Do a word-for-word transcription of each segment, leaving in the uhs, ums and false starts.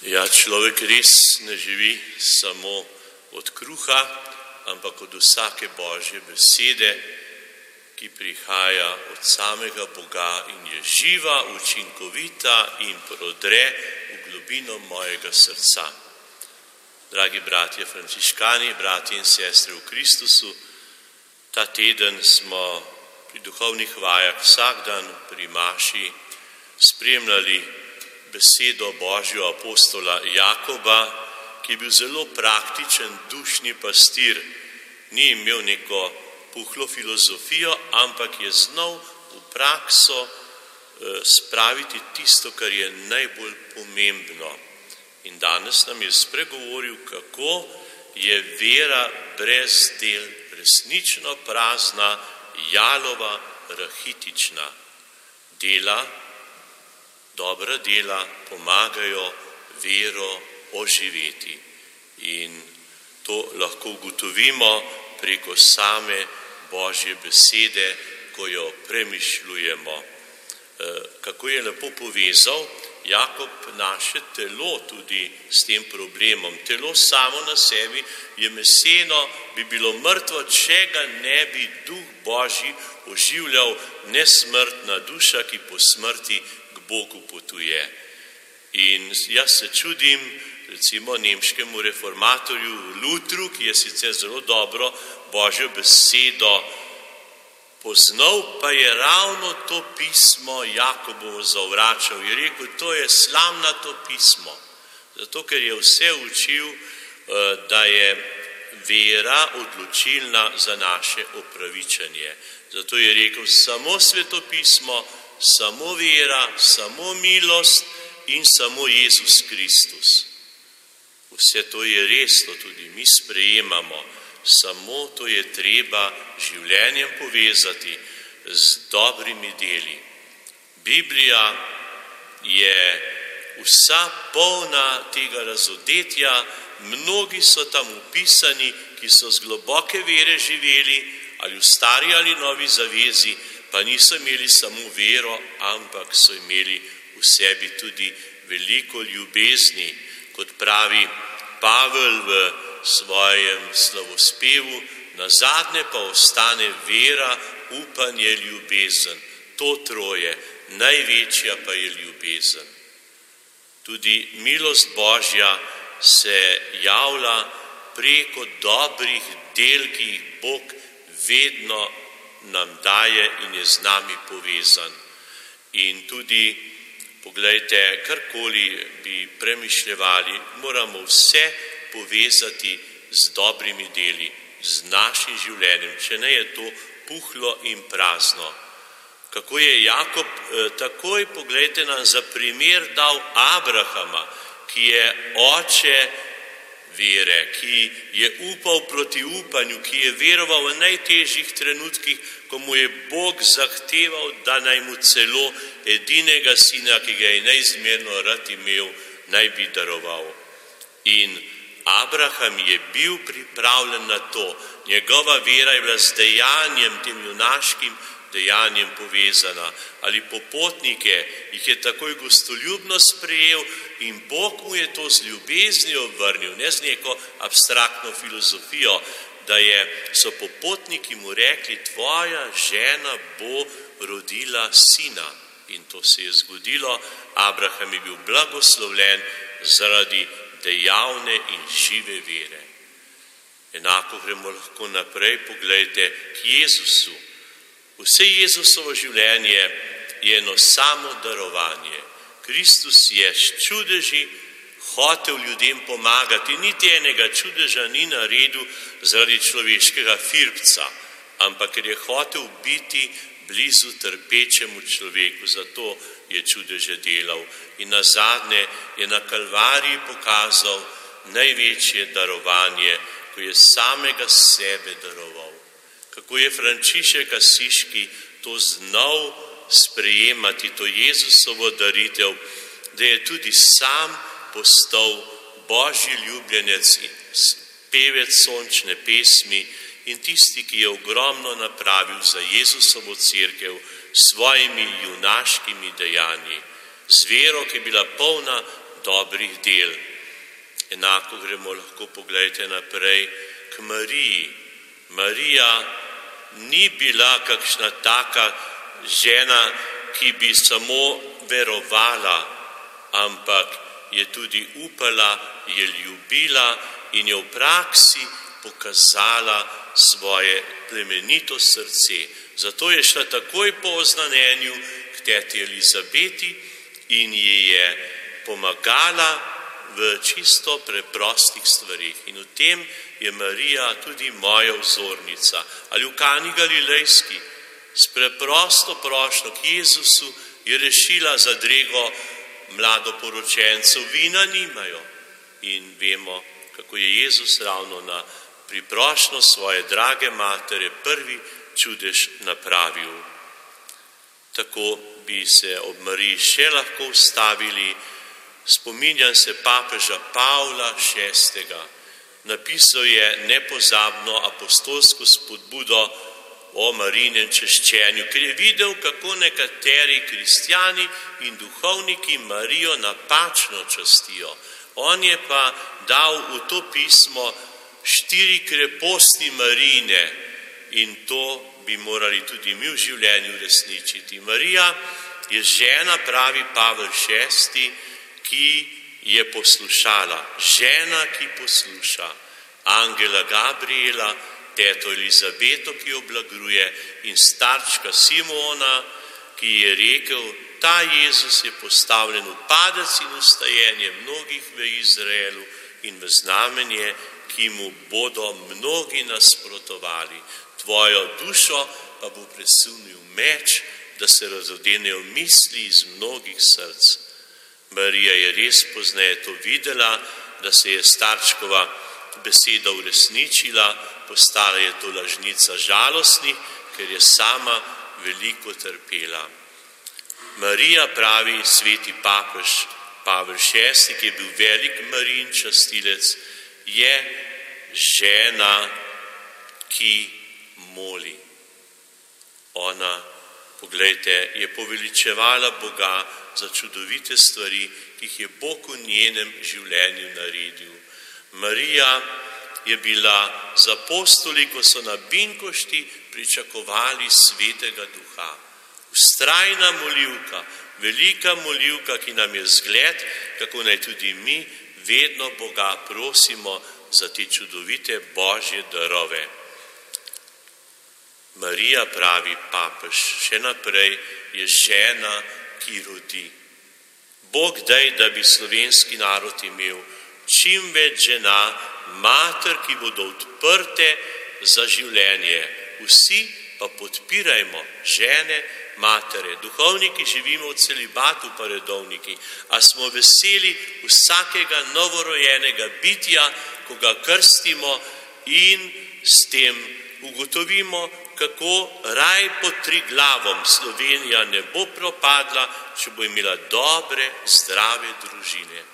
Ja, človek res ne živi samo od kruha, ampak od vsake Božje besede, ki prihaja od samega Boga in je živa, učinkovita in prodre v globino mojega srca. Dragi bratje frančiškani, bratje in sestre v Kristusu, ta teden smo pri duhovnih vajah vsak dan pri maši spremljali besedo Božjo apostola Jakoba, ki je bil zelo praktičen dušni pastir. Ni imel neko puhlo filozofijo, ampak je znal v prakso spraviti tisto, kar je najbolj pomembno. In danes nam je spregovoril, kako je vera brez del resnično prazna, jalova, rahitična. Dela, dobra dela pomagajo vero oživeti. In to lahko ugotovimo preko same Božje besede, ko jo premišljujemo. Kako je lepo povezal Jakob naše telo tudi s tem problemom. Telo samo na sebi je meseno, bi bilo mrtvo, če ga ne bi Duh Božji oživljal, nesmrtna duša, ki po smrti k Bogu potuje. In jaz se čudim, recimo nemškemu reformatorju Lutru, ki je sicer zelo dobro Božjo besedo poznal, pa je ravno to pismo Jakobovo zavračal. Je rekel, to je slamnato pismo, zato ker je vse učil, da je vera odločilna za naše opravičenje. Zato je rekel, samo sveto pismo, samo vera, samo milost in samo Jezus Kristus. Vse to je res, to tudi mi sprejemamo, samo to je treba življenjem povezati z dobrimi deli. Biblija je vsa polna tega razodetja, mnogi so tam upisani, ki so z globoke vere živeli, ali v stari ali novi zavezi, pa niso imeli samo vero, ampak so imeli v sebi tudi veliko ljubezni, kot pravi Pavel v svojem slavospevu, nazadnje pa ostane vera, upanje, ljubezen. To troje, največja pa je ljubezen. Tudi milost Božja se javlja preko dobrih del, ki jih Bog vedno nam daje in je z nami povezan. In tudi, poglejte, karkoli bi premišljevali, moramo vse povezati z dobrimi deli, z našim življenjem, če ne je to puhlo in prazno. Kako je Jakob takoj, poglejte, nam za primer dal Abrahama, ki je oče vere, ki je upal proti upanju, ki je veroval v najtežjih trenutkih, ko mu je Bog zahteval, da naj mu celo edinega sina, ki ga je neizmerno rad imel, naj bi daroval. In Abraham je bil pripravljen na to, njegova vera je bila z dejanjem, tem junaškim dejanjem povezana. Ali popotnike jih je takoj gostoljubno sprejel in Bog mu je to z ljubeznijo vrnil, ne z neko abstraktno filozofijo, da je, so popotniki mu rekli, tvoja žena bo rodila sina. In to se je zgodilo, Abraham je bil blagoslovljen zaradi dejavne in žive vere. Enako gremo lahko naprej, poglejte, k Jezusu. Vse Jezusovo življenje je eno samo darovanje. Kristus je s čudeži hotel ljudem pomagati, niti enega čudeža ni naredil zaradi človeškega firbca, ampak ker je hotel biti blizu trpečemu človeku, zato je čudeže delal. In nazadnje je na Kalvariji pokazal največje darovanje, ko je samega sebe daroval. Kako je Frančišek Asiški to znal sprejemati, to Jezusovo daritev, da je tudi sam postal Božji ljubljenec in pevec sončne pesmi in tisti, ki je ogromno napravil za Jezusovo cerkev s svojimi junaškimi dejanji. Z vero, ki je bila polna dobrih del. Enako gremo lahko, pogledajte naprej, k Mariji. Marija ni bila kakšna taka žena, ki bi samo verovala, ampak je tudi upala, je ljubila in je v praksi pokazala svoje plemenito srce. Zato je šla takoj po oznanjenju k teti Elizabeti in ji je pomagala v čisto preprostih stvarih. In v tem je Marija tudi moja vzornica. Ali v Kani Galilejski s preprosto prošnjo k Jezusu je rešila zadrego mladoporočencev, vina nimajo. In vemo, kako je Jezus ravno na priprošnjo svoje drage matere prvi čudež napravil. Tako bi se ob Mariji še lahko ustavili. Spominjam se papeža Pavla šestega. Napisal je nepozabno apostolsko spodbudo o Marijinem češčenju, ker je videl, kako nekateri kristjani in duhovniki Marijo napačno častijo. On je pa dal v to pismo štiri kreposti Marijine in to bi morali tudi mi v življenju resničiti. Marija je žena, pravi Pavel šesti, ki je poslušala, žena, ki posluša angela Gabriela, teto Elizabeto, ki jo blagruje, in starčka Simona, ki je rekel, ta Jezus je postavljen v padec in vstajenje mnogih v Izraelu in v znamenje, ki mu bodo mnogi nasprotovali. Tvojo dušo pa bo presunil meč, da se razodenejo misli iz mnogih src. Marija je res pozneje to videla, da se je starčkova beseda uresničila, postala je to lažnica žalostnih, ker je sama veliko trpela. Marija, pravi sveti papež Pavel šesti, ki je bil velik Marijin častilec, je žena, ki moli. Ona, poglejte, je poveličevala Boga za čudovite stvari, ki jih je Bog v njenem življenju naredil. Marija je bila z apostoli, ko so na Binkošti pričakovali svetega duha. Vztrajna molivka, velika molivka, ki nam je zgled, kako naj tudi mi vedno Boga prosimo za te čudovite Božje darove. Marija, pravi papež, še naprej je žena, ki rodi. Bog daj, da bi slovenski narod imel čim več žena, mater, ki bodo odprte za življenje. Vsi pa podpirajmo žene, matere. Duhovniki živimo v celibatu, pa redovniki, a smo veseli vsakega novorojenega bitja, ko ga krstimo in s tem ugotovimo, kako raj pod Triglavom Slovenija ne bo propadla, če bo imela dobre, zdrave družine.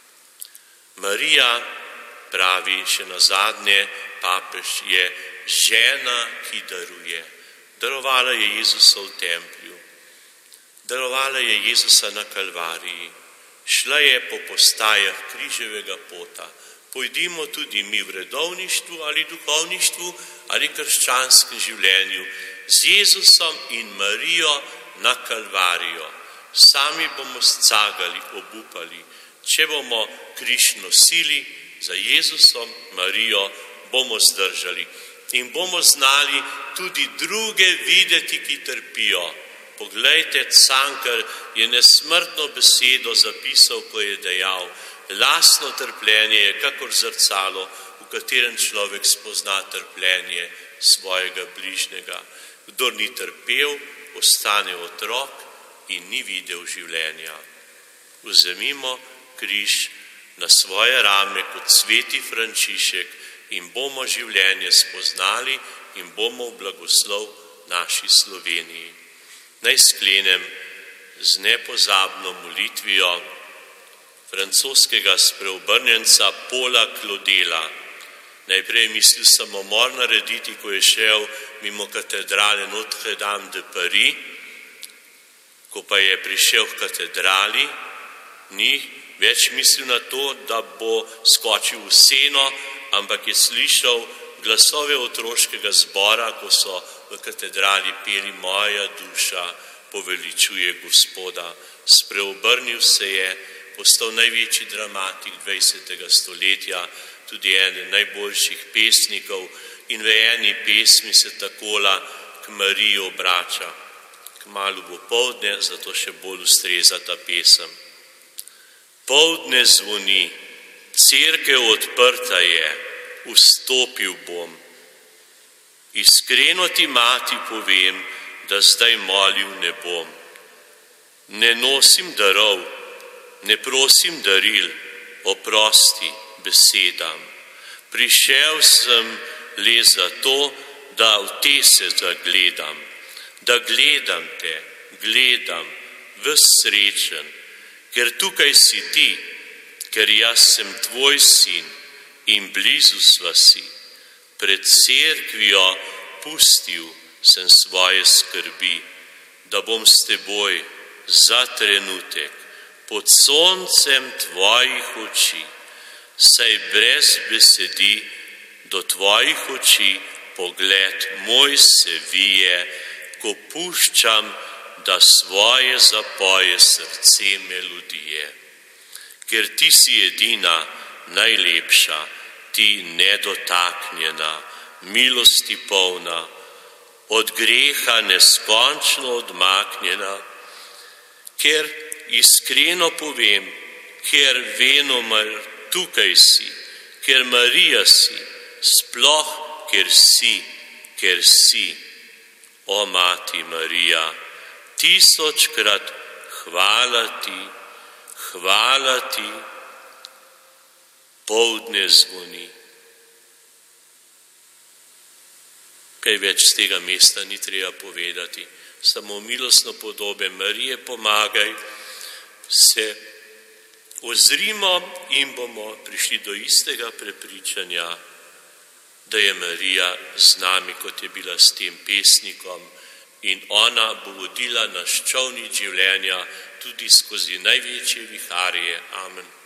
Marija, pravi še nazadnje papež, je žena, ki daruje. Darovala je Jezusa v templju, darovala je Jezusa na Kalvariji, šla je po postajah križevega pota. Pojdimo tudi mi v redovništvu ali duhovništvu ali krščanskem življenju z Jezusom in Marijo na Kalvarijo. Sami bomo scagali, obupali. Če bomo križ nosili za Jezusom, Marijo, bomo zdržali in bomo znali tudi druge videti, ki trpijo. Poglejte, Cankar je nesmrtno besedo zapisal, ko je dejal, lastno trpljenje je kakor zrcalo, v katerem človek spozna trpljenje svojega bližnjega. Kdor ni trpel, ostane otrok in ni videl življenja. Vzemimo križ na svoje rame kot sveti Frančišek in bomo življenje spoznali in bomo v blagoslov naši Sloveniji. Naj sklenem z nepozabno molitvijo francoskega spreobrnjenca Paula Claudela. Najprej je mislil samomor narediti, ko je šel mimo katedrale Notre Dame de Paris. Ko pa je prišel v katedrali, ni več mislil na to, da bo skočil v seno, ampak je slišal glasove otroškega zbora, ko so v katedrali peli Moja duša poveličuje Gospoda. Spreobrnil se je, postal največji dramatik dvajsetega stoletja, tudi eden najboljših pesnikov, in v eni pesmi se takola k Mariji obrača. Kmalu bo poldne, zato še bolj ustreza ta pesem. Poldne zvoni, cerkev odprta je, vstopil bom. Iskreno ti, mati, povem, da zdaj molil ne bom. Ne nosim darov, ne prosim daril, oprosti besedam. Prišel sem le zato, da v te se zagledam, da gledam te, gledam, ves srečen, ker tukaj si ti, ker jaz sem tvoj sin in blizu sva si. Pred cerkvijo pustil sem svoje skrbi, da bom s teboj za trenutek pod soncem tvojih oči, saj brez besedi do tvojih oči pogled moj se vije, ko puščam, da svoje zapoje srce melodije. Ker ti si edina, najlepša, ti nedotaknjena, milosti polna, od greha neskončno odmaknjena, ker iskreno povem, ker venomer tukaj si, ker Marija si, sploh ker si, ker si, o Mati Marija, tisočkrat hvala ti, hvala ti, poldne zvoni. Kaj več z tega mesta ni treba povedati, samo milostno podobe Marije pomagaj, se ozrimo in bomo prišli do istega prepričanja, da je Marija z nami, kot je bila s tem pesnikom, in ona bo vodila naš čolnič življenja tudi skozi največje viharje. Amen.